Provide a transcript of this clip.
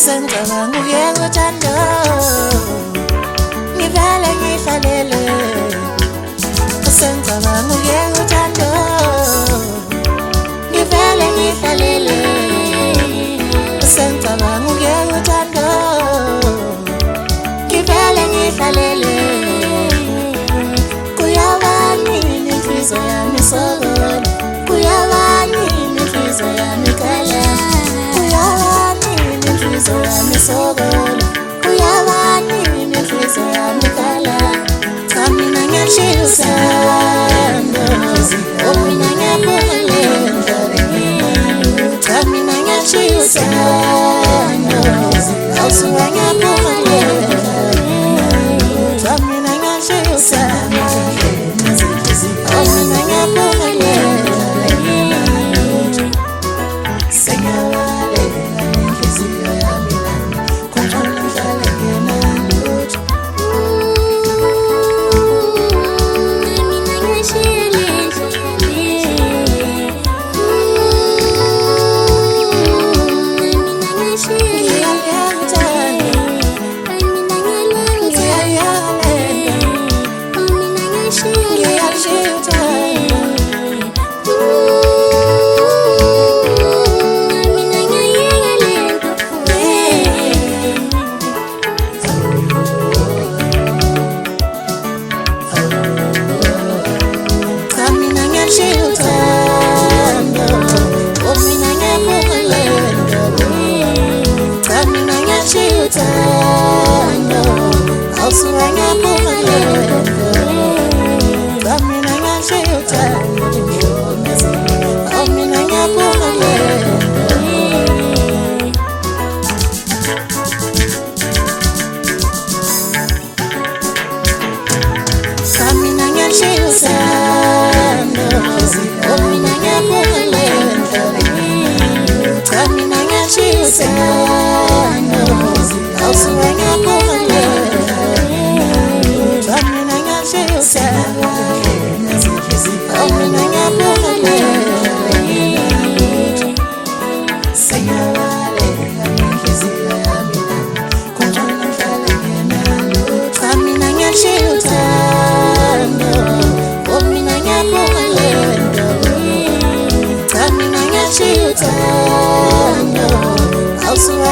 Sengicabanga uyeka uthando ngivele ngihlalele Sengicabanga uyeka uthando ngivele ngihlalele Sengicabanga uyeka uthando ngivele ngihlalele Kuyabani inhliziyo yami sokola Kuyabani inhliziyo yami khala Kuyabani inhliziyo yami sokola Kuyabani inhliziyo yami khala Mina ngiyashila uthando mina ngiyaphumelela Mina ngiyashila uthando awusuka ngiyaphumelela Mina ngiyashila uthando mina ngiyaphumelela Sengiyawalela inhliziyo yami Khona ngihlala ngenalutho Also